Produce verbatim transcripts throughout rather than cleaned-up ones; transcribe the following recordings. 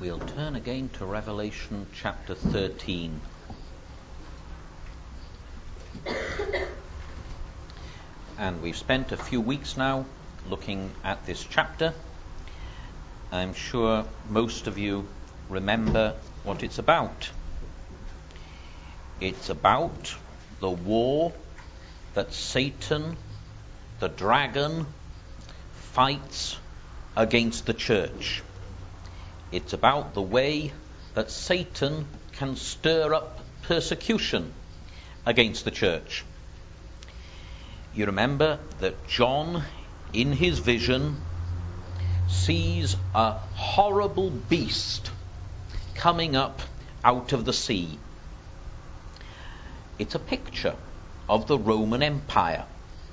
We'll turn again to Revelation chapter thirteen. And we've spent a few weeks now looking at this chapter. I'm sure most of you remember what it's about. It's about the war that Satan, the dragon, fights against the church. It's about the way that Satan can stir up persecution against the church. You remember that John, in his vision, sees a horrible beast coming up out of the sea. It's a picture of the Roman Empire,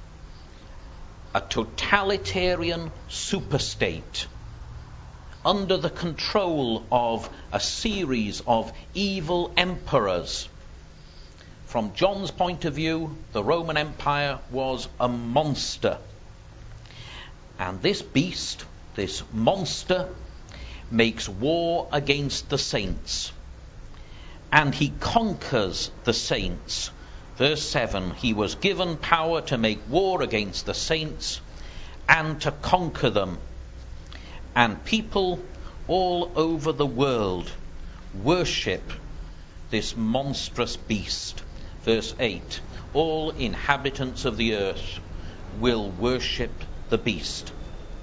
a totalitarian superstate under the control of a series of evil emperors. From John's point of view, the Roman Empire was a monster. And this beast, this monster, makes war against the saints. And he conquers the saints. Verse seven, he was given power to make war against the saints and to conquer them. And people all over the world worship this monstrous beast. Verse eight, all inhabitants of the earth will worship the beast.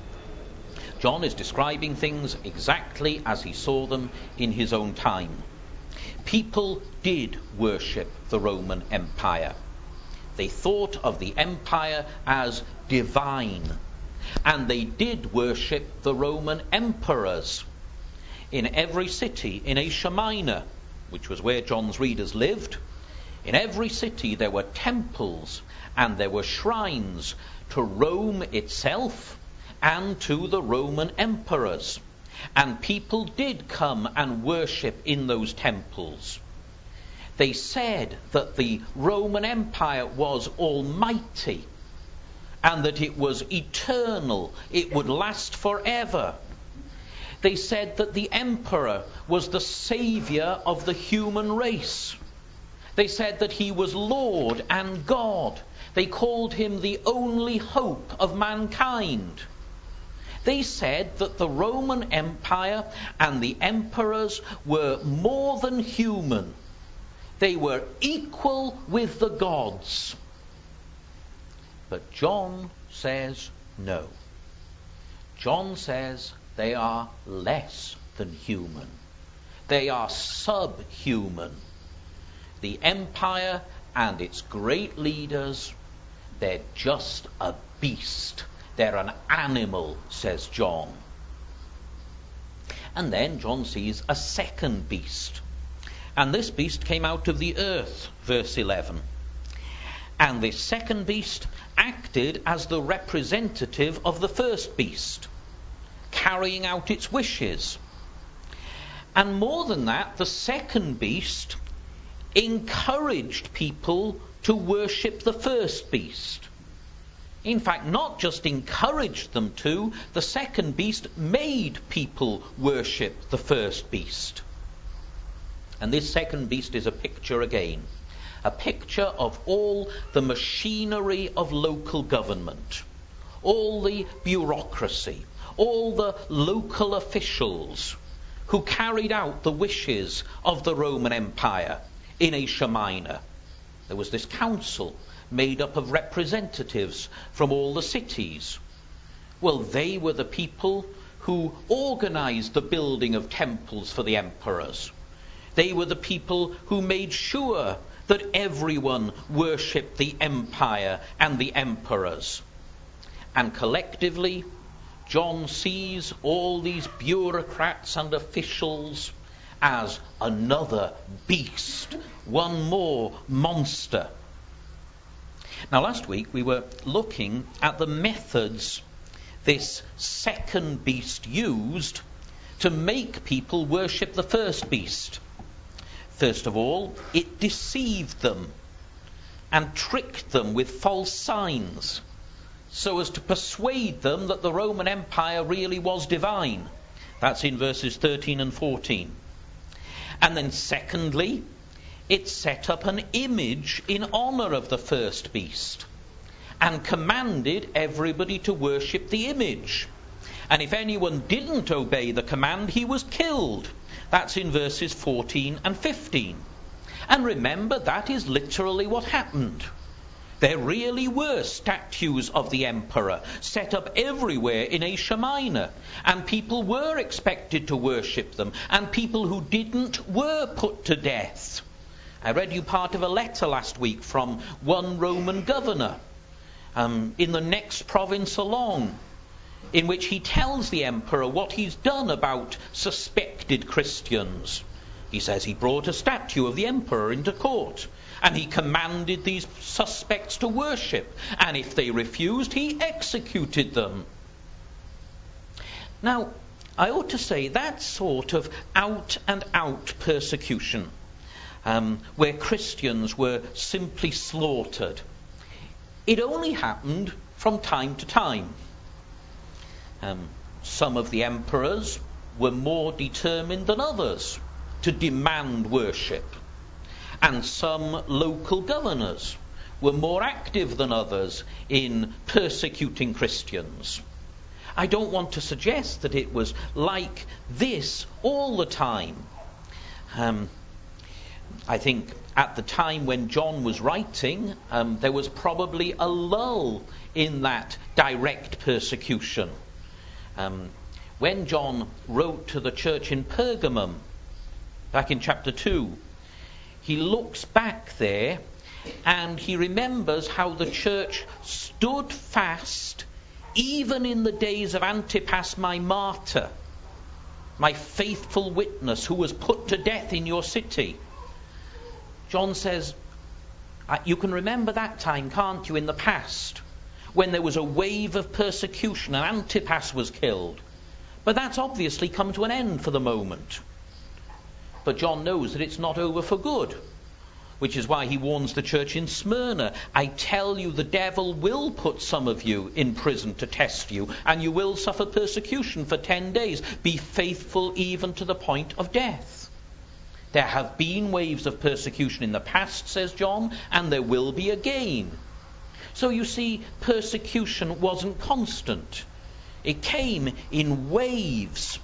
John is describing things exactly as he saw them in his own time. People did worship the Roman Empire. They thought of the empire as divine. And they did worship the Roman emperors. In every city in Asia Minor, which was where John's readers lived, in every city there were temples and there were shrines to Rome itself and to the Roman emperors. And people did come and worship in those temples. They said that the Roman Empire was almighty and that it was eternal, it would last forever. They said that the emperor was the saviour of the human race. They said that he was Lord and God. They called him the only hope of mankind. They said that the Roman Empire and the emperors were more than human. They were equal with the gods. But John says no. John says they are less than human. They are subhuman. The empire and its great leaders, they're just a beast. They're an animal, says John. And then John sees a second beast. And this beast came out of the earth, verse eleven. And this second beast acted as the representative of the first beast, carrying out its wishes. And more than that, the second beast encouraged people to worship the first beast. In fact, not just encouraged them to, the second beast made people worship the first beast. And this second beast is a picture again. A picture of all the machinery of local government, all the bureaucracy, all the local officials who carried out the wishes of the Roman Empire in Asia Minor. There was this council made up of representatives from all the cities. Well, they were the people who organized the building of temples for the emperors. They were the people who made sure that everyone worshipped the empire and the emperors. And collectively, John sees all these bureaucrats and officials as another beast, one more monster. Now, last week we were looking at the methods this second beast used to make people worship the first beast. First of all, it deceived them and tricked them with false signs so as to persuade them that the Roman Empire really was divine. That's in verses thirteen and fourteen. And then secondly, it set up an image in honour of the first beast and commanded everybody to worship the image. And if anyone didn't obey the command, he was killed. That's in verses fourteen and fifteen. And remember, that is literally what happened. There really were statues of the emperor set up everywhere in Asia Minor, and people were expected to worship them, and people who didn't were put to death. I read you part of a letter last week from one Roman governor um, in the next province along, in which he tells the emperor what he's done about suspected Christians. He says he brought a statue of the emperor into court, and he commanded these suspects to worship, and if they refused, he executed them. Now, I ought to say that sort of out-and-out persecution, um, where Christians were simply slaughtered, it only happened from time to time. Um, some of the emperors were more determined than others to demand worship, and some local governors were more active than others in persecuting Christians. I don't want to suggest that it was like this all the time. Um, I think at the time when John was writing, um, there was probably a lull in that direct persecution. Um, when John wrote to the church in Pergamum, back in chapter two, he looks back there and he remembers how the church stood fast even in the days of Antipas, my martyr, my faithful witness, who was put to death in your city. John says, you can remember that time, can't you, in the past, when there was a wave of persecution and Antipas was killed. But that's obviously come to an end for the moment. But John knows that it's not over for good, which is why he warns the church in Smyrna, I tell you, the devil will put some of you in prison to test you, and you will suffer persecution for ten days. Be faithful even to the point of death. There have been waves of persecution in the past, says John, and there will be again. So you see, persecution wasn't constant. It came in waves.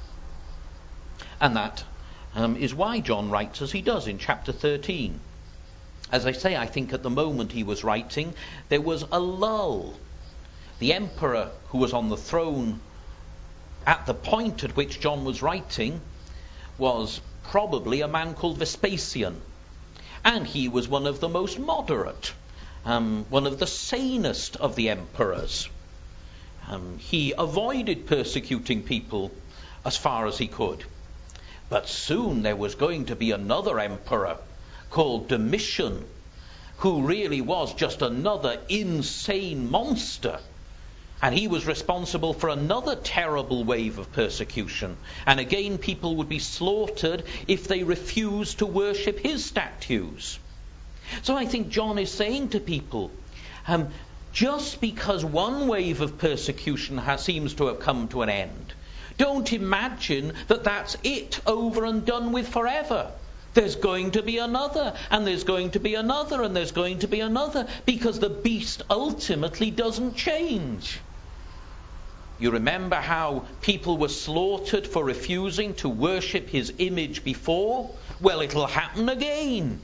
And that um, is why John writes as he does in chapter thirteen. As I say, I think at the moment he was writing, there was a lull. The emperor who was on the throne at the point at which John was writing was probably a man called Vespasian. And he was one of the most moderate, um, one of the sanest of the emperors. Um, he avoided persecuting people as far as he could. But soon there was going to be another emperor called Domitian, who really was just another insane monster. And he was responsible for another terrible wave of persecution. And again, people would be slaughtered if they refused to worship his statues. So I think John is saying to people, um, just because one wave of persecution has, seems to have come to an end, don't imagine that that's it, over and done with forever. There's going to be another, and there's going to be another, and there's going to be another, because the beast ultimately doesn't change. You remember how people were slaughtered for refusing to worship his image before? Well, it'll happen again.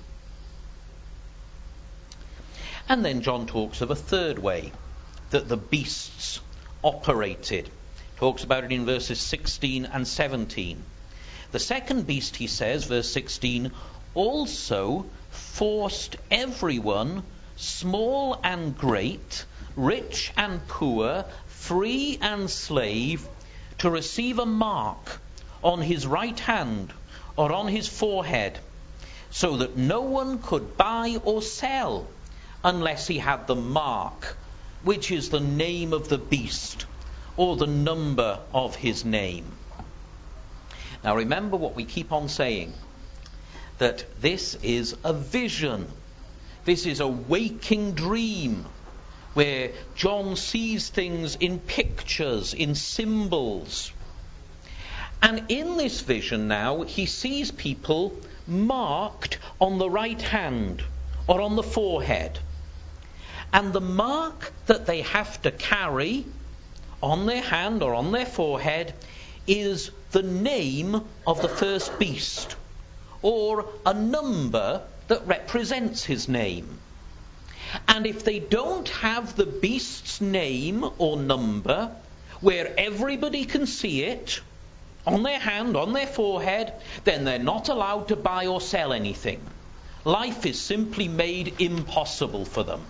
And then John talks of a third way that the beasts operated. Talks about it in verses sixteen and seventeen. The second beast, he says, verse sixteen, also forced everyone, small and great, rich and poor, free and slave, to receive a mark on his right hand or on his forehead, so that no one could buy or sell unless he had the mark, which is the name of the beast, or the number of his name. Now remember what we keep on saying, that this is a vision. This is a waking dream, where John sees things in pictures, in symbols. And in this vision now, he sees people marked on the right hand or on the forehead. And the mark that they have to carry on their hand or on their forehead is the name of the first beast, or a number that represents his name. And if they don't have the beast's name or number, where everybody can see it, on their hand, on their forehead, then they're not allowed to buy or sell anything. Life is simply made impossible for them.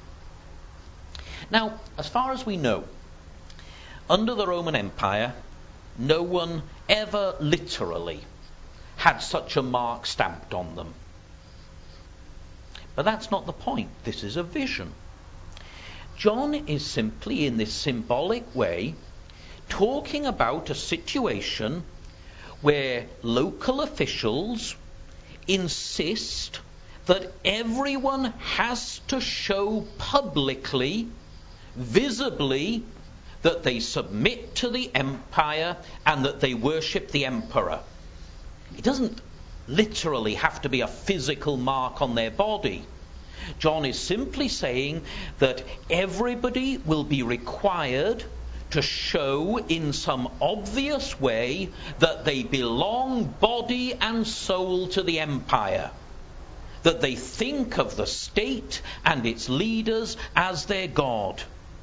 Now, as far as we know, under the Roman Empire, no one ever literally had such a mark stamped on them. But that's not the point. This is a vision. John is simply, in this symbolic way, talking about a situation where local officials insist that everyone has to show publicly, visibly, that they submit to the empire and that they worship the emperor. It doesn't literally have to be a physical mark on their body. John is simply saying that everybody will be required to show in some obvious way that they belong body and soul to the empire, that they think of the state and its leaders as their God.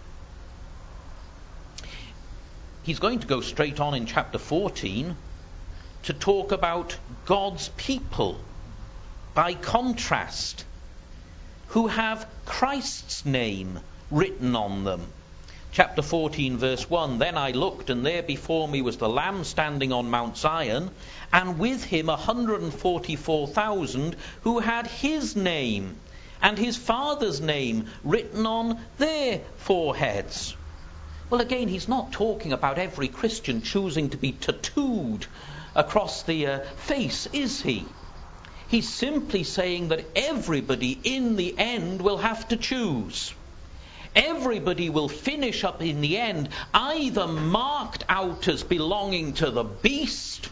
He's going to go straight on in chapter fourteen to talk about God's people, by contrast, who have Christ's name written on them. Chapter fourteen, verse one, Then I looked, and there before me was the Lamb standing on Mount Zion, and with him a hundred and forty-four thousand who had his name and his Father's name written on their foreheads. Well, again, he's not talking about every Christian choosing to be tattooed across the uh, face, is he? He's simply saying that everybody in the end will have to choose. Everybody will finish up in the end either marked out as belonging to the beast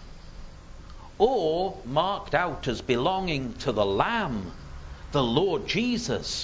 or marked out as belonging to the Lamb, the Lord Jesus.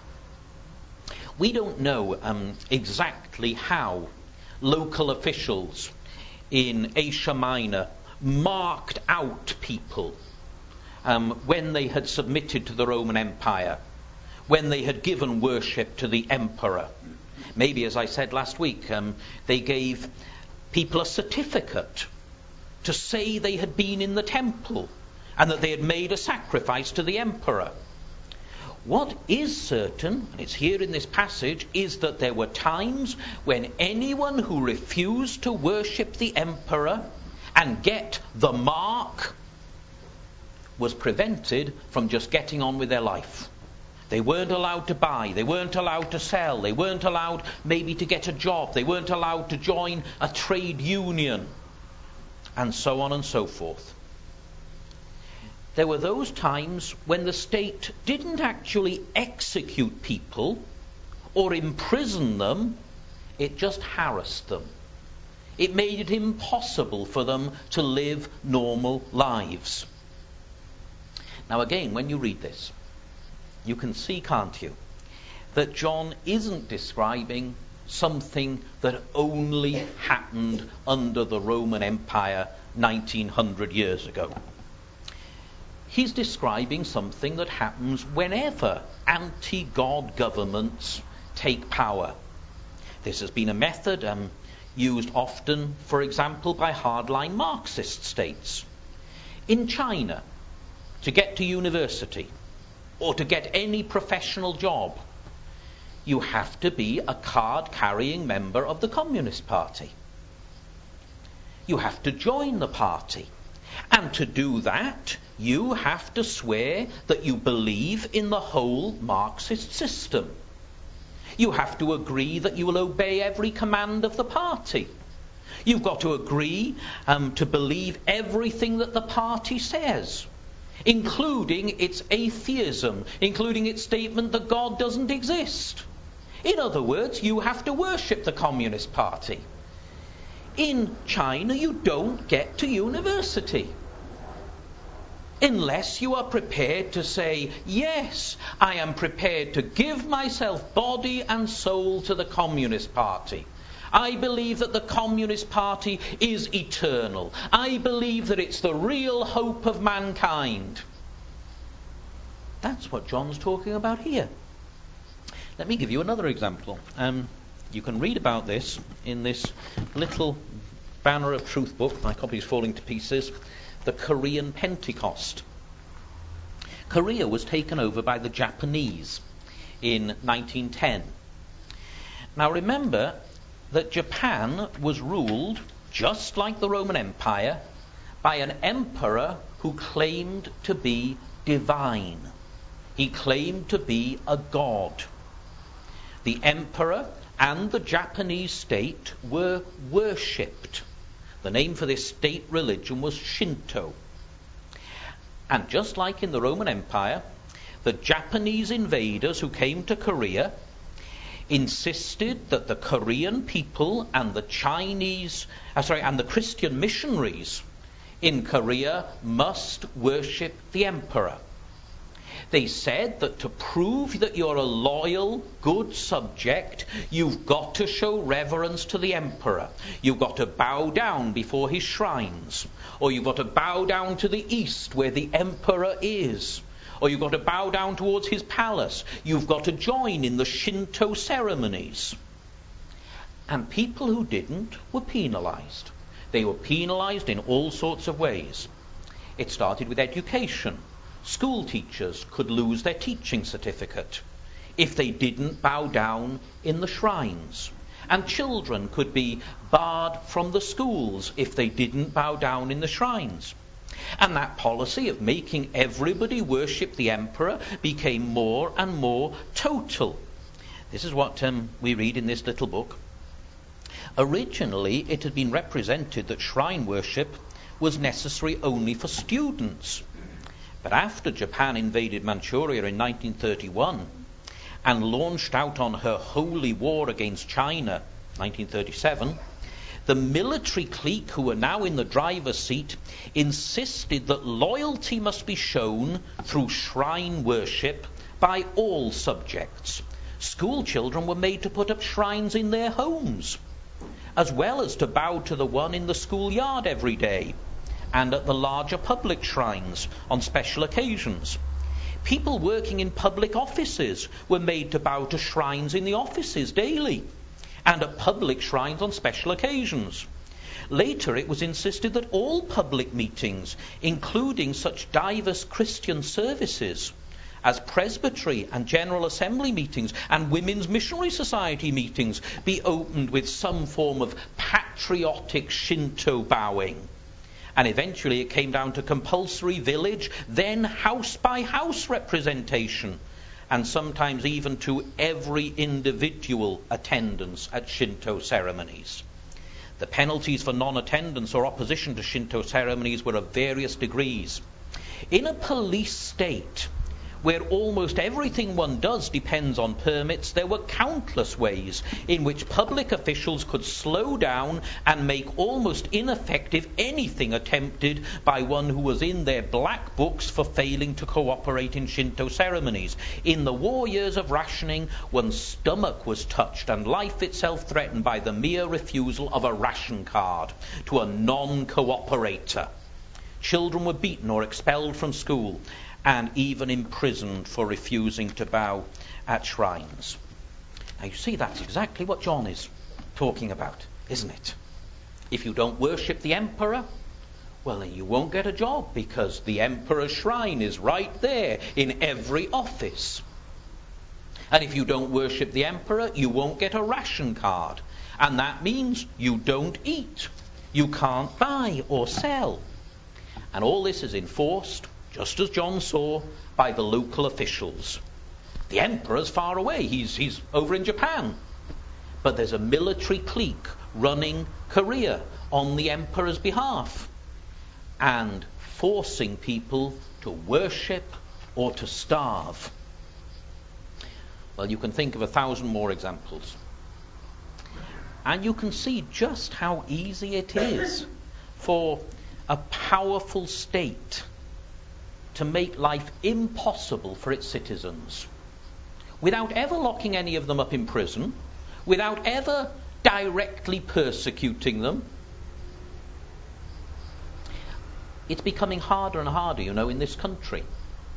We don't know um, exactly how local officials in Asia Minor marked out people um, when they had submitted to the Roman Empire, when they had given worship to the emperor. Maybe, as I said last week, um, they gave people a certificate to say they had been in the temple and that they had made a sacrifice to the emperor. What is certain, and it's here in this passage, is that there were times when anyone who refused to worship the emperor and get the mark was prevented from just getting on with their life. They weren't allowed to buy, they weren't allowed to sell, they weren't allowed maybe to get a job, they weren't allowed to join a trade union, and so on and so forth. There were those times when the state didn't actually execute people or imprison them, it just harassed them. It made it impossible for them to live normal lives. Now again, when you read this, you can see, can't you, that John isn't describing something that only happened under the Roman Empire nineteen hundred years ago. He's describing something that happens whenever anti-God governments take power. This has been a method um, used often, for example, by hardline Marxist states. In China, to get to university or to get any professional job, you have to be a card-carrying member of the Communist Party. You have to join the party. And to do that, you have to swear that you believe in the whole Marxist system. You have to agree that you will obey every command of the party. You've got to agree um, to believe everything that the party says, including its atheism, including its statement that God doesn't exist. In other words, you have to worship the Communist Party. In China, you don't get to university unless you are prepared to say, yes, I am prepared to give myself body and soul to the Communist Party. I believe that the Communist Party is eternal. I believe that it's the real hope of mankind. That's what John's talking about here. Let me give you another example. Um, you can read about this in this little Banner of Truth book. My copy is falling to pieces. The Korean Pentecost. Korea was taken over by the Japanese in nineteen ten. Now remember that Japan was ruled, just like the Roman Empire, by an emperor who claimed to be divine. He claimed to be a god. The emperor and the Japanese state were worshipped. The name for this state religion was Shinto. And just like in the Roman Empire, the Japanese invaders who came to Korea insisted that the Korean people and the Chinese, uh, sorry, and the Christian missionaries in Korea must worship the emperor. They said that to prove that you're a loyal, good subject, you've got to show reverence to the emperor. You've got to bow down before his shrines. Or you've got to bow down to the east where the emperor is. Or you've got to bow down towards his palace. You've got to join in the Shinto ceremonies. And people who didn't were penalized. They were penalized in all sorts of ways. It started with education. School teachers could lose their teaching certificate if they didn't bow down in the shrines. And children could be barred from the schools if they didn't bow down in the shrines. And that policy of making everybody worship the emperor became more and more total. This is what um, we read in this little book. Originally, it had been represented that shrine worship was necessary only for students. But after Japan invaded Manchuria in nineteen thirty-one and launched out on her holy war against China, nineteen thirty-seven, the military clique, who were now in the driver's seat, insisted that loyalty must be shown through shrine worship by all subjects. School children were made to put up shrines in their homes, as well as to bow to the one in the schoolyard every day, and at the larger public shrines on special occasions. People working in public offices were made to bow to shrines in the offices daily, and at public shrines on special occasions. Later it was insisted that all public meetings, including such diverse Christian services as presbytery and general assembly meetings and women's missionary society meetings, be opened with some form of patriotic Shinto bowing. And eventually it came down to compulsory village, then house-by-house representation, and sometimes even to every individual attendance at Shinto ceremonies. The penalties for non-attendance or opposition to Shinto ceremonies were of various degrees. In a police state, where almost everything one does depends on permits, there were countless ways in which public officials could slow down and make almost ineffective anything attempted by one who was in their black books for failing to cooperate in Shinto ceremonies. In the war years of rationing, one's stomach was touched and life itself threatened by the mere refusal of a ration card to a non-cooperator. Children were beaten or expelled from school, and even imprisoned for refusing to bow at shrines. Now you see, that's exactly what John is talking about, isn't it? If you don't worship the emperor, well, then you won't get a job, because the emperor's shrine is right there in every office. And if you don't worship the emperor, you won't get a ration card. And that means you don't eat. You can't buy or sell. And all this is enforced, just as John saw, by the local officials. The emperor's far away. He's, he's over in Japan. But there's a military clique running Korea on the emperor's behalf and forcing people to worship or to starve. Well, you can think of a thousand more examples. And you can see just how easy it is for a powerful state to make life impossible for its citizens, without ever locking any of them up in prison, without ever directly persecuting them. It's becoming harder and harder, you know, in this country,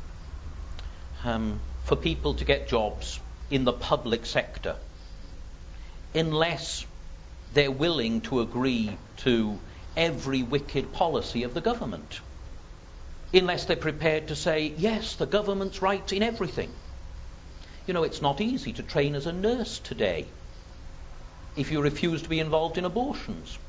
um, for people to get jobs in the public sector, unless they're willing to agree to every wicked policy of the government. Unless they're prepared to say, yes, the government's right in everything. You know, it's not easy to train as a nurse today if you refuse to be involved in abortions.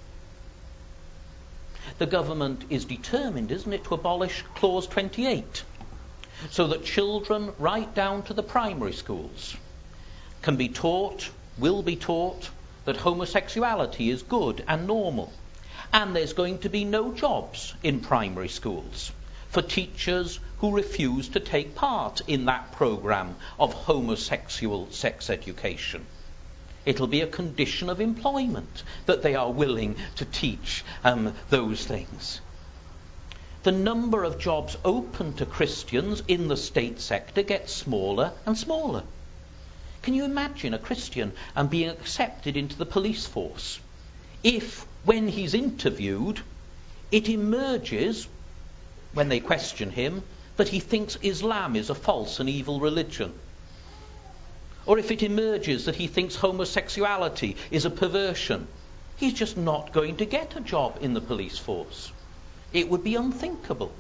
The government is determined, isn't it, to abolish Clause twenty-eight, so that children right down to the primary schools can be taught, will be taught, that homosexuality is good and normal. And there's going to be no jobs in primary schools for teachers who refuse to take part in that programme of homosexual sex education. It'll be a condition of employment that they are willing to teach um, those things. The number of jobs open to Christians in the state sector gets smaller and smaller. Can you imagine a Christian um, being accepted into the police force if, when he's interviewed, it emerges, when they question him, that he thinks Islam is a false and evil religion? Or if it emerges that he thinks homosexuality is a perversion? He's just not going to get a job in the police force. It would be unthinkable.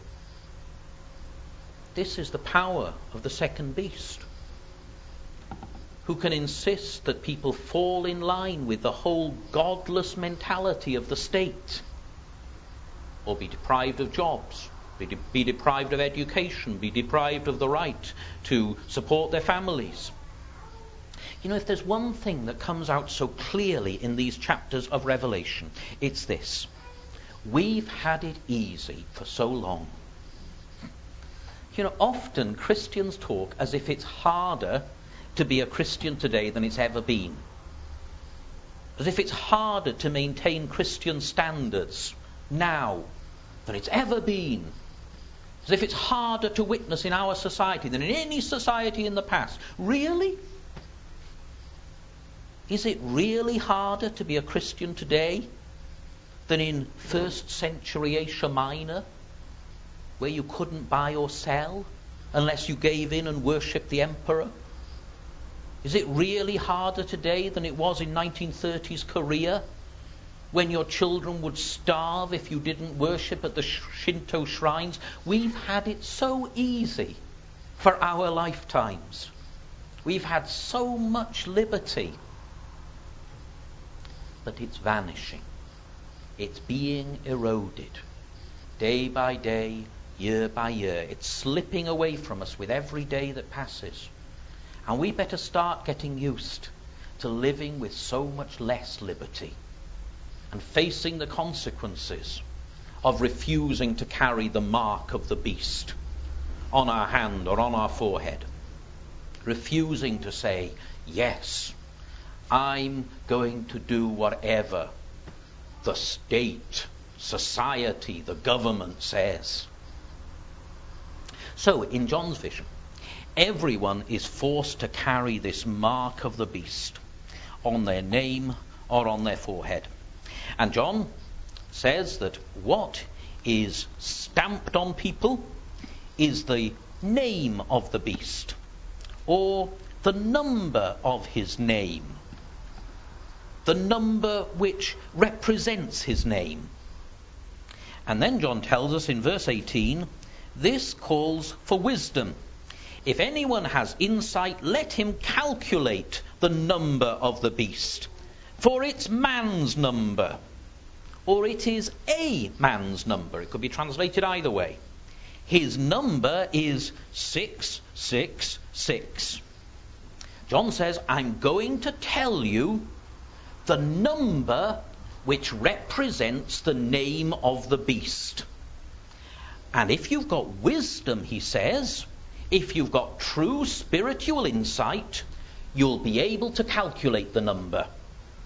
This is the power of the second beast, who can insist that people fall in line with the whole godless mentality of the state, or be deprived of jobs, be, de- be deprived of education, be deprived of the right to support their families. You know, if there's one thing that comes out so clearly in these chapters of Revelation, it's this. We've had it easy for so long. You know, often Christians talk as if it's harder to be a Christian today than it's ever been. As if it's harder to maintain Christian standards now than it's ever been. As if it's harder to witness in our society than in any society in the past. Really? Is it really harder to be a Christian today than in first century Asia Minor, where you couldn't buy or sell unless you gave in and worshipped the emperor? Is it really harder today than it was in nineteen thirties Korea, when your children would starve if you didn't worship at the Shinto shrines? We've had it so easy for our lifetimes. We've had so much liberty. But it's vanishing. It's being eroded. Day by day, year by year. It's slipping away from us with every day that passes. And we better start getting used to living with so much less liberty and facing the consequences of refusing to carry the mark of the beast on our hand or on our forehead. Refusing to say, yes, I'm going to do whatever the state, society, the government says. So, in John's vision, everyone is forced to carry this mark of the beast on their name or on their forehead. And John says that what is stamped on people is the name of the beast, or the number of his name, the number which represents his name. And then John tells us in verse eighteen, this calls for wisdom. If anyone has insight, let him calculate the number of the beast, for it's man's number, or it is a man's number. It could be translated either way. His number is six six six. John says, I'm going to tell you the number which represents the name of the beast. And if you've got wisdom, he says, if you've got true spiritual insight, you'll be able to calculate the number.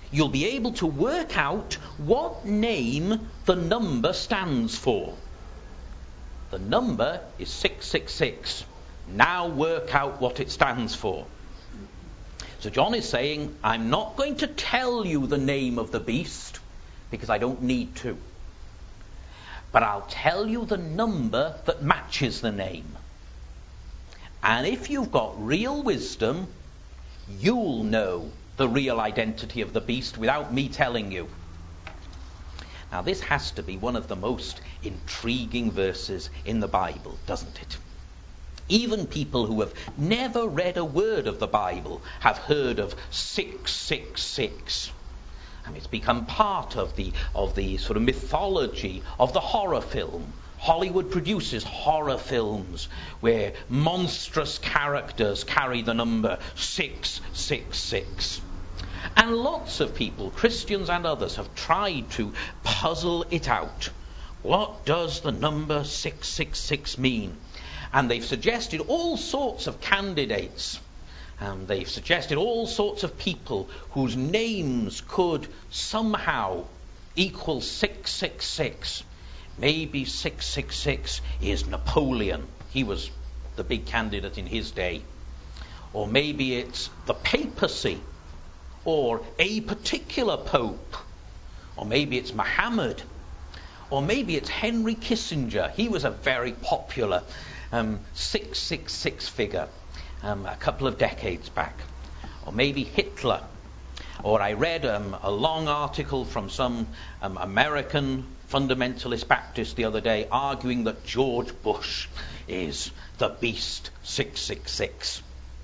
you'll be able to work out what name the number stands for. The number is six six six. Now work out what it stands for. So John is saying, I'm not going to tell you the name of the beast, because I don't need to. But I'll tell you the number that matches the name. And if you've got real wisdom, you'll know the real identity of the beast without me telling you. Now this has to be one of the most intriguing verses in the Bible, doesn't it? Even people who have never read a word of the Bible have heard of six six six. I mean, it's become part of the of the sort of mythology of the horror film. Hollywood produces horror films where monstrous characters carry the number six six six. And lots of people, Christians and others, have tried to puzzle it out. What does the number six six six mean? And they've suggested all sorts of candidates. And they've suggested all sorts of people whose names could somehow equal six six six. Maybe six six six is Napoleon. He was the big candidate in his day. Or maybe it's the papacy, or a particular pope. Or maybe it's Muhammad. Or maybe it's Henry Kissinger. He was a very popular um, six six six figure um, a couple of decades back. Or maybe Hitler. Or I read um, a long article from some um, American fundamentalist Baptist the other day arguing that George Bush is the beast six six six.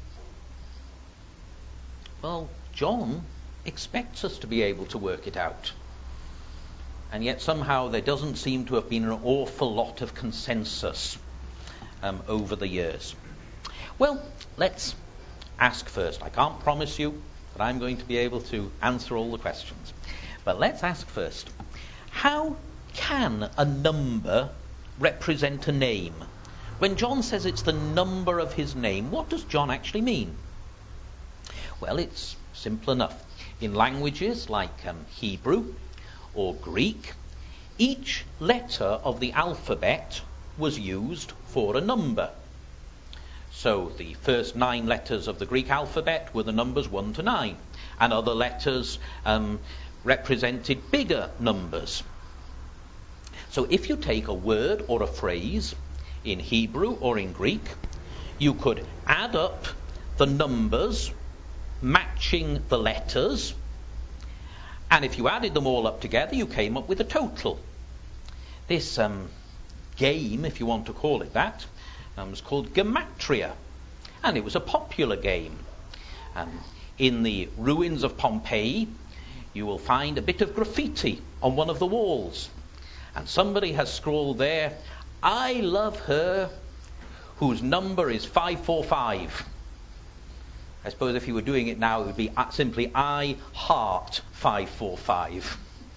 Well, John expects us to be able to work it out. And yet somehow there doesn't seem to have been an awful lot of consensus um, over the years. Well, let's ask first. I can't promise you that I'm going to be able to answer all the questions. But let's ask first. How can a number represent a name? When John says it's the number of his name, what does John actually mean? Well, it's simple enough. In languages like um, Hebrew or Greek, each letter of the alphabet was used for a number. So the first nine letters of the Greek alphabet were the numbers one to nine, and other letters um, represented bigger numbers. So if you take a word or a phrase in Hebrew or in Greek, you could add up the numbers matching the letters, and if you added them all up together, you came up with a total. This um, game, if you want to call it that, um, was called Gematria, and it was a popular game. Um, in the ruins of Pompeii, you will find a bit of graffiti on one of the walls, and somebody has scrawled there, "I love her whose number is five four five. I suppose if you were doing it now, it would be simply I heart five four five.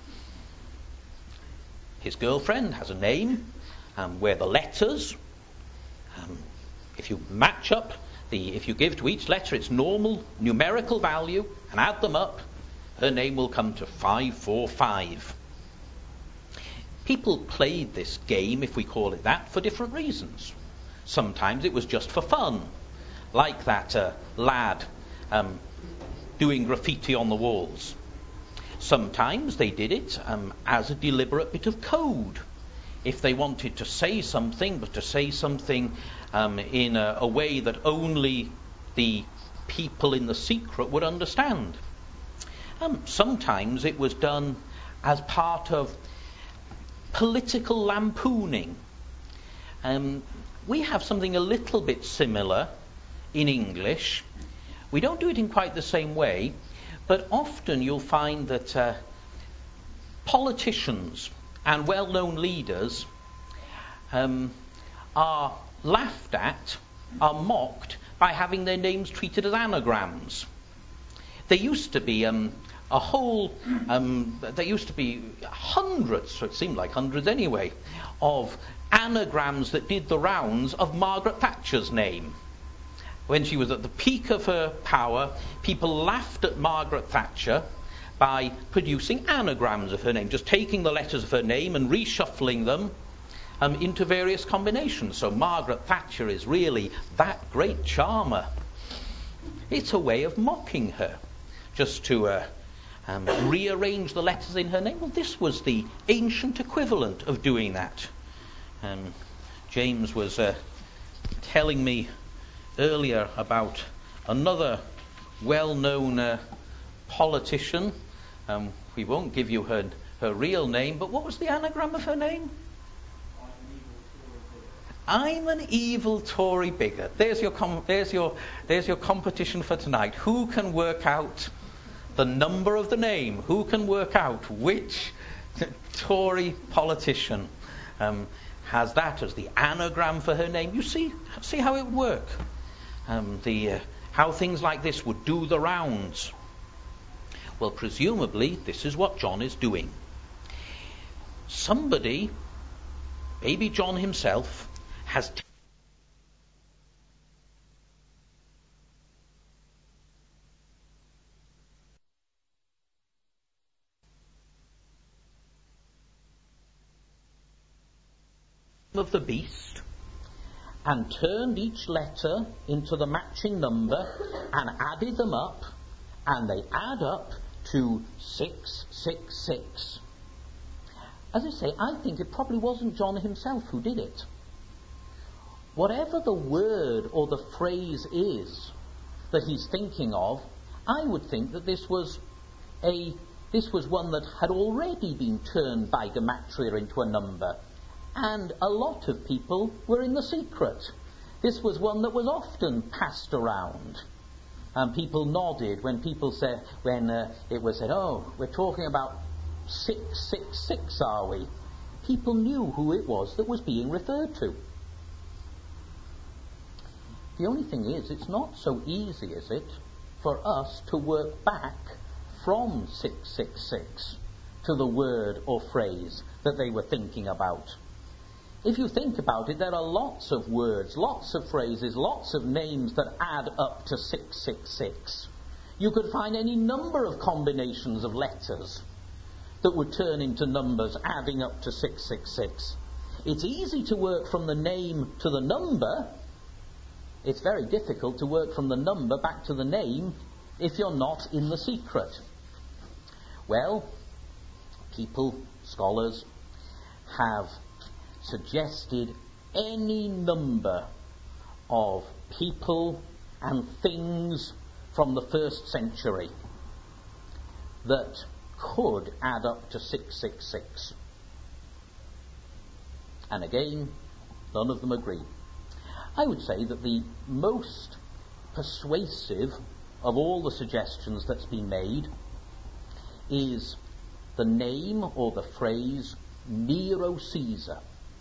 His girlfriend has a name um, where the letters, um, if you match up, the if you give to each letter its normal numerical value and add them up, her name will come to five four five. People played this game, if we call it that, for different reasons. Sometimes it was just for fun, like that uh, lad um, doing graffiti on the walls. Sometimes they did it um, as a deliberate bit of code. If they wanted to say something, but to say something um, in a, a way that only the people in the secret would understand. Um, sometimes it was done as part of political lampooning. Um, we have something a little bit similar in English. We don't do it in quite the same way, but often you'll find that uh, politicians and well-known leaders um, are laughed at, are mocked by having their names treated as anagrams. There used to be um, a whole, um, there used to be hundreds, so it seemed like hundreds anyway, of anagrams that did the rounds of Margaret Thatcher's name. When she was at the peak of her power, people laughed at Margaret Thatcher by producing anagrams of her name, just taking the letters of her name and reshuffling them um, into various combinations. So Margaret Thatcher is really that great charmer. It's a way of mocking her, just to uh, um, rearrange the letters in her name. Well, this was the ancient equivalent of doing that. Um, James was uh, telling me earlier about another well-known uh, politician. Um, we won't give you her her real name, but what was the anagram of her name? I'm an evil Tory bigot. There's your com- there's your there's your competition for tonight. Who can work out the number of the name? Who can work out which Tory politician um, has that as the anagram for her name? You see see how it would work. Um, the uh, how things like this would do the rounds. Well, presumably this is what John is doing. Somebody, maybe John himself, has t- of the beast and turned each letter into the matching number and added them up, and they add up to six six six. As I say, I think it probably wasn't John himself who did it. Whatever the word or the phrase is that he's thinking of, I would think that this was a this was one that had already been turned by Gematria into a number, and a lot of people were in the secret. This was one that was often passed around, and people nodded when people said when uh, it was said, "Oh, we're talking about six six six, are we?" People knew who it was that was being referred to. The only thing is, it's not so easy, is it, for us to work back from six six six to the word or phrase that they were thinking about. If you think about it, there are lots of words, lots of phrases, lots of names that add up to six six six. You could find any number of combinations of letters that would turn into numbers adding up to six six six. It's easy to work from the name to the number. It's very difficult to work from the number back to the name if you're not in the secret. Well, people, scholars, have suggested any number of people and things from the first century that could add up to six six six. And again, none of them agree. I would say that the most persuasive of all the suggestions that's been made is the name or the phrase Nero Caesar.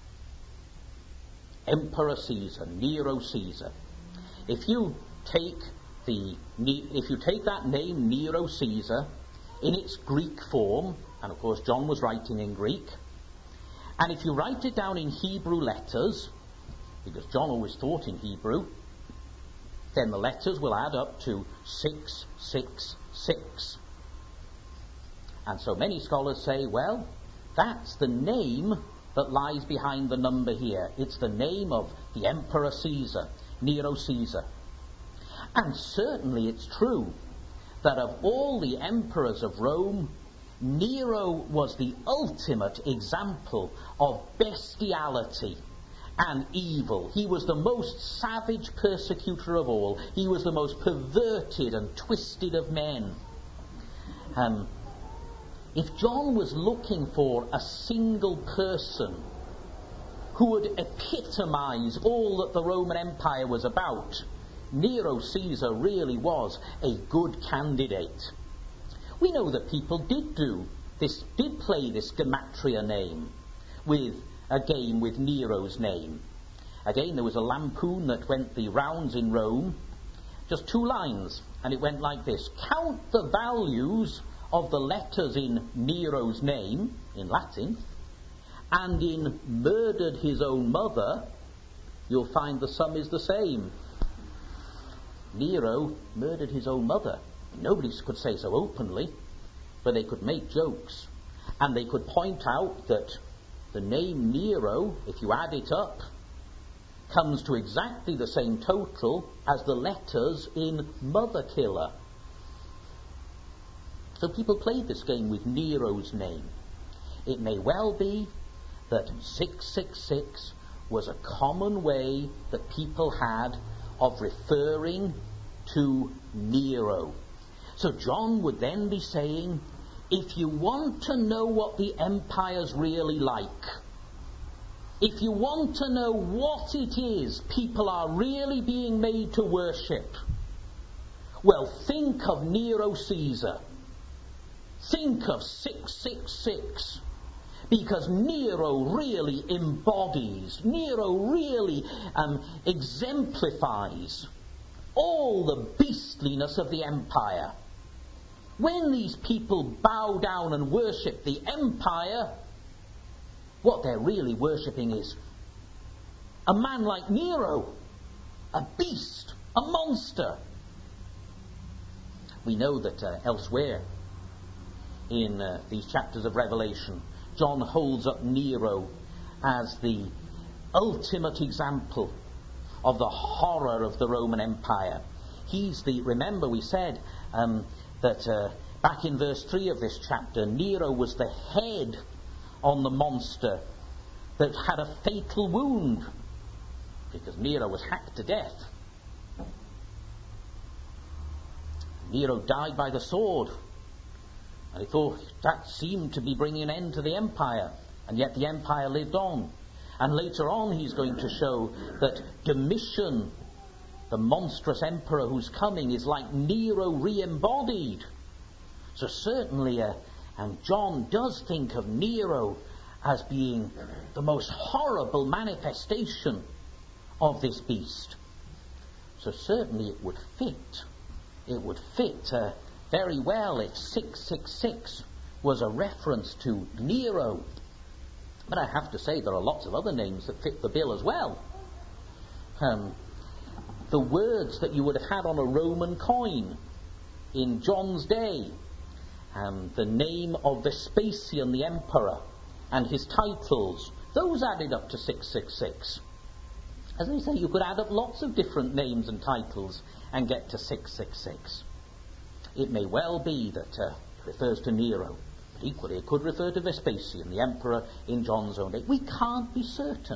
Emperor Caesar, Nero Caesar. If you take the if you take that name Nero Caesar in its Greek form, and of course John was writing in Greek, and if you write it down in Hebrew letters, because John always thought in Hebrew, then the letters will add up to six six six. And so many scholars say, well, that's the name that lies behind the number here. It's the name of the Emperor Caesar, Nero Caesar. And certainly it's true that of all the emperors of Rome, Nero was the ultimate example of bestiality and evil. He was the most savage persecutor of all. He was the most perverted and twisted of men. Um, if John was looking for a single person who would epitomize all that the Roman Empire was about, Nero Caesar really was a good candidate. We know that people did do this, did play this Gematria name with a game with Nero's name. Again, there was a lampoon that went the rounds in Rome, just two lines, and it went like this: count the values of the letters in Nero's name, in Latin, and in murdered his own mother, you'll find the sum is the same. Nero murdered his own mother. Nobody could say so openly. where they could make jokes, and they could point out that the name Nero, if you add it up, comes to exactly the same total as the letters in Mother Killer. So people played this game with Nero's name. It may well be that six six six was a common way that people had of referring to Nero. So John would then be saying, if you want to know what the empire's really like, if you want to know what it is people are really being made to worship, well, think of Nero Caesar. Think of six six six. Because Nero really embodies, Nero really um, exemplifies all the beastliness of the empire. When these people bow down and worship the empire, what they're really worshipping is a man like Nero, a beast, a monster. We know that uh, elsewhere in uh, these chapters of Revelation, John holds up Nero as the ultimate example of the horror of the Roman Empire. He's the, remember we said um, that uh, back in verse three of this chapter, Nero was the head on the monster that had a fatal wound, because Nero was hacked to death. Nero died by the sword. I thought that seemed to be bringing an end to the empire, and yet the empire lived on. And later on he's going to show that Domitian, the monstrous emperor who's coming, is like Nero re-embodied. So certainly, uh, and John does think of Nero as being the most horrible manifestation of this beast. So certainly it would fit. It would fit uh, very well if six six six was a reference to Nero. But I have to say there are lots of other names that fit the bill as well. Um, the words that you would have had on a Roman coin in John's day, um, the name of Vespasian the emperor and his titles, those added up to six six six. As I say, you could add up lots of different names and titles and get to six six six. It may well be that uh, it refers to Nero, but equally it could refer to Vespasian, the emperor in John's own day. We can't be certain.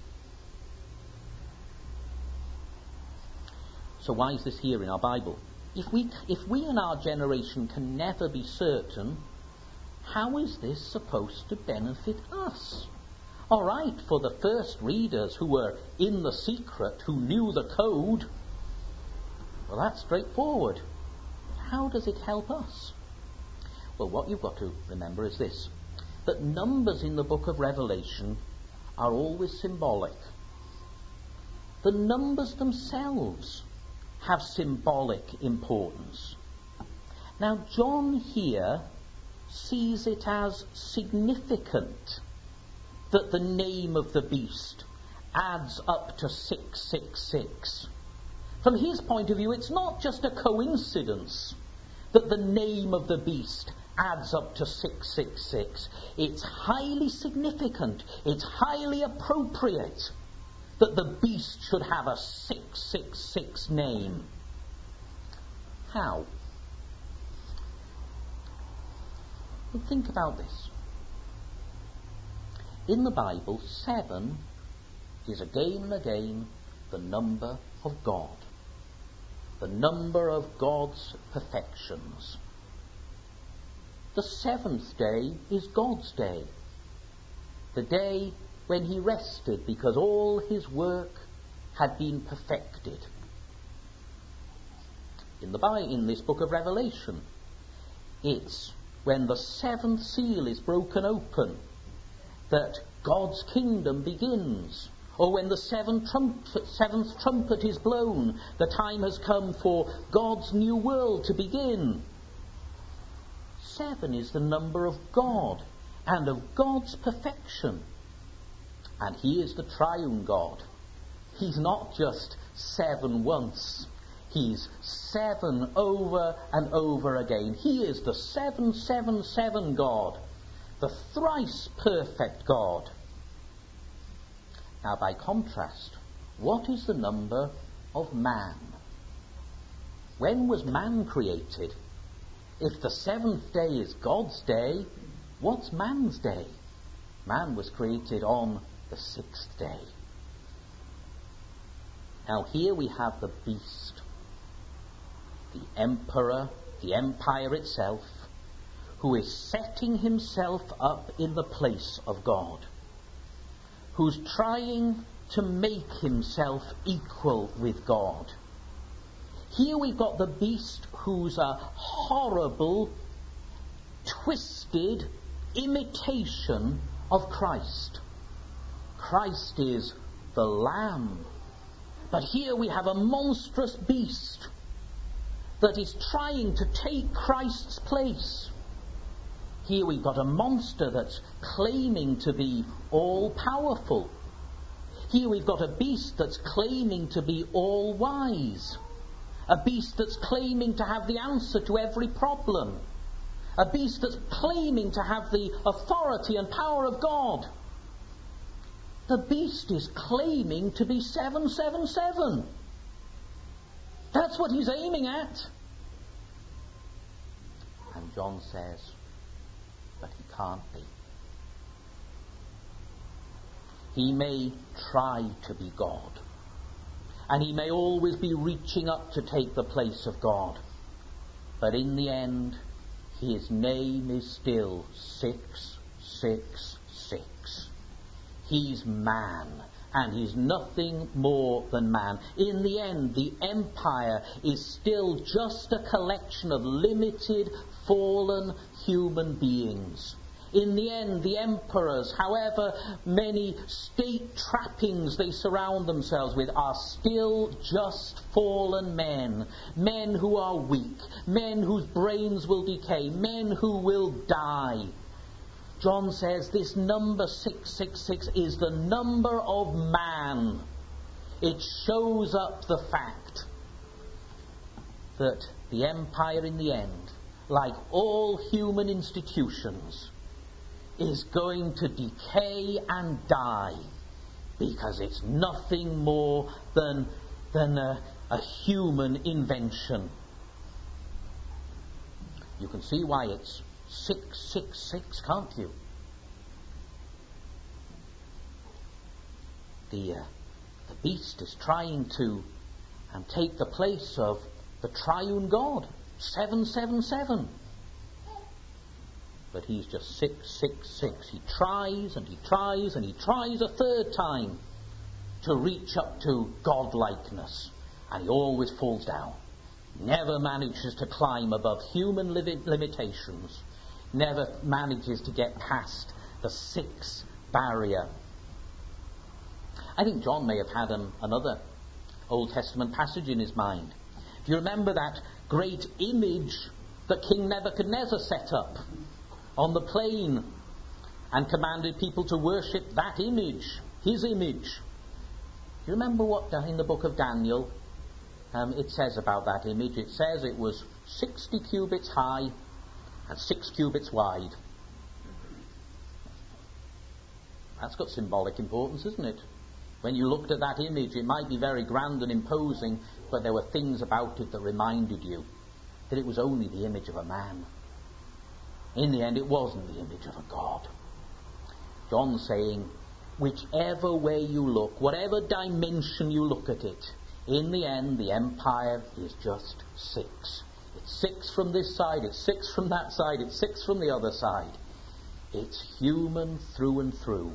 So why is this here in our Bible? If we, if we in our generation can never be certain, how is this supposed to benefit us? All right, for the first readers who were in the secret, who knew the code, well, that's straightforward. How does it help us? Well, what you've got to remember is this, that numbers in the book of Revelation are always symbolic. The numbers themselves have symbolic importance. Now, John here sees it as significant that the name of the beast adds up to six six six. From his point of view, it's not just a coincidence that the name of the beast adds up to six six six. It's highly significant, it's highly appropriate that the beast should have a six six six name. How? Well, think about this. In the Bible, seven is again and again the number of God. The number of God's perfections. The seventh day is God's day. The day when he rested because all his work had been perfected. In the Bible, in this book of Revelation, it's when the seventh seal is broken open that God's kingdom begins. Or when the seventh trumpet, seventh trumpet is blown, the time has come for God's new world to begin. Seven is the number of God and of God's perfection. And he is the triune God. He's not just seven once. He's seven over and over again. He is the seven seven seven God, the thrice perfect God. Now, by contrast, what is the number of man? When was man created? If the seventh day is God's day, what's man's day? Man was created on the sixth day. Now here we have the beast, the emperor, the empire itself, who is setting himself up in the place of God, who's trying to make himself equal with God. Here we've got the beast who's a horrible, twisted imitation of Christ. Christ is the Lamb. But here we have a monstrous beast that is trying to take Christ's place. Here we've got a monster that's claiming to be all-powerful. Here we've got a beast that's claiming to be all-wise. A beast that's claiming to have the answer to every problem. A beast that's claiming to have the authority and power of God. The beast is claiming to be seven seven seven. That's what he's aiming at. And John says, but he can't be. He may try to be God. And he may always be reaching up to take the place of God. But in the end, his name is still six six six. He's man, and he's nothing more than man. In the end, the empire is still just a collection of limited, fallen human beings. In the end, the emperors, however many state trappings they surround themselves with, are still just fallen men. Men who are weak, men whose brains will decay, men who will die. John says this number six six six is the number of man. It shows up the fact that the empire in the end, like all human institutions, is going to decay and die because it's nothing more than, than a, a human invention. You can see why it's six six six, can't you? The, uh, the beast is trying to um, take the place of the triune God, seven seven seven. But he's just six six six. He tries and he tries and he tries a third time to reach up to godlikeness, and he always falls down. Never manages to climb above human li- limitations. Never manages to get past the six barrier. I think John may have had um, another Old Testament passage in his mind. If you remember that great image that King Nebuchadnezzar set up on the plain and commanded people to worship that image, his image. Do you remember what in the book of Daniel um, it says about that image? It says it was sixty cubits high and six cubits wide. That's got symbolic importance, isn't it? When you looked at that image, it might be very grand and imposing, but there were things about it that reminded you that it was only the image of a man. In the end, it wasn't the image of a God. John's saying, whichever way you look, whatever dimension you look at it, in the end, the empire is just six. It's six from this side, it's six from that side, it's six from the other side. It's human through and through.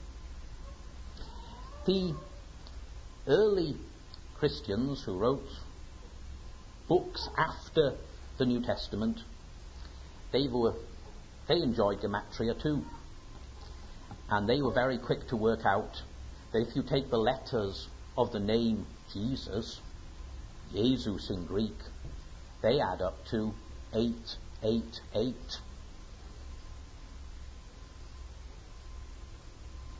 The early Christians who wrote books after the New Testament, they were they enjoyed Gematria too. And they were very quick to work out that if you take the letters of the name Jesus, Jesus in Greek, they add up to eight eight eight.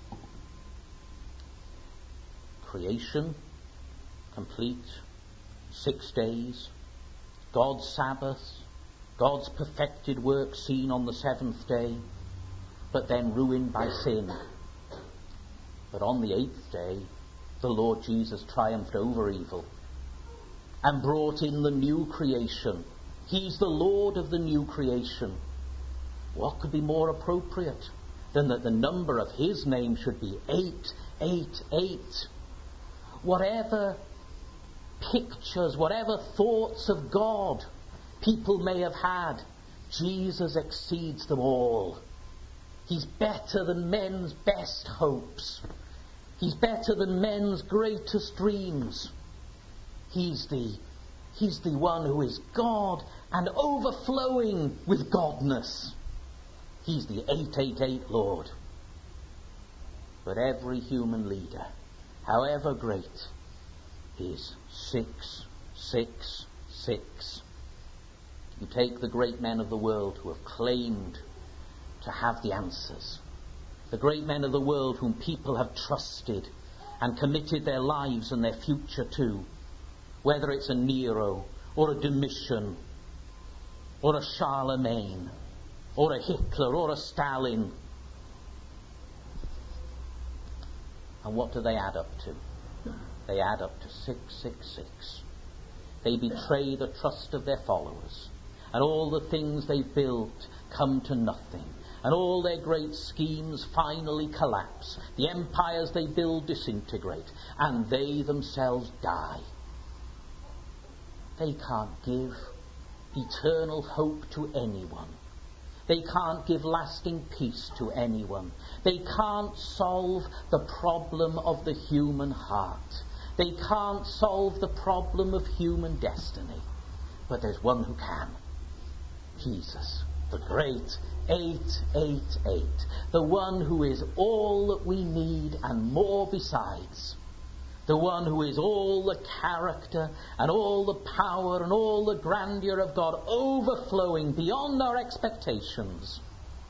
Creation, complete, six days, God's Sabbath, God's perfected work seen on the seventh day, but then ruined by sin. But on the eighth day, the Lord Jesus triumphed over evil and brought in the new creation. He's the Lord of the new creation. What could be more appropriate than that the number of his name should be eight, eight, eight? Whatever pictures, whatever thoughts of God people may have had, Jesus exceeds them all. He's better than men's best hopes. He's better than men's greatest dreams. He's the, he's the one who is God and overflowing with godness. He's the eight eight eight Lord. But every human leader, however great, is six, six, six. You take the great men of the world who have claimed to have the answers. The great men of the world whom people have trusted and committed their lives and their future to. Whether it's a Nero or a Domitian or a Charlemagne or a Hitler or a Stalin. And what do they add up to? They add up to six six six. They betray the trust of their followers, and all the things they built come to nothing, and all their great schemes finally collapse. The empires they build disintegrate, and they themselves die. They can't give eternal hope to anyone. They can't give lasting peace to anyone. They can't solve the problem of the human heart. They can't solve the problem of human destiny. But there's one who can. Jesus, the great eight eight eight. The one who is all that we need and more besides. The one who is all the character and all the power and all the grandeur of God, overflowing beyond our expectations.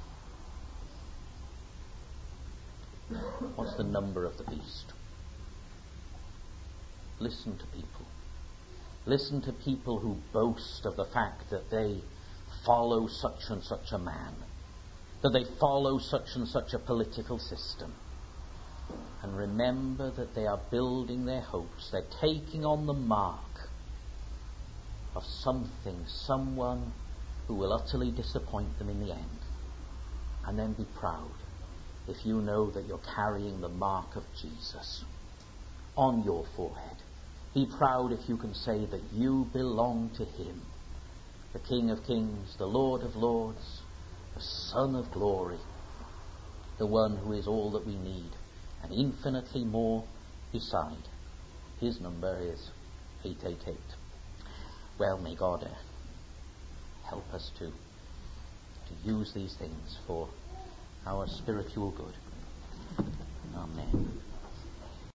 What's the number of the beast? Listen to people. Listen to people who boast of the fact that they follow such and such a man, that they follow such and such a political system. And remember that they are building their hopes. They're taking on the mark of something, someone who will utterly disappoint them in the end. And then be proud if you know that you're carrying the mark of Jesus on your forehead. Be proud if you can say that you belong to him, the King of Kings, the Lord of Lords, the Son of Glory, the one who is all that we need, and infinitely more beside. His number is eight eight eight. Well, may God uh, help us to, to use these things for our spiritual good. Amen.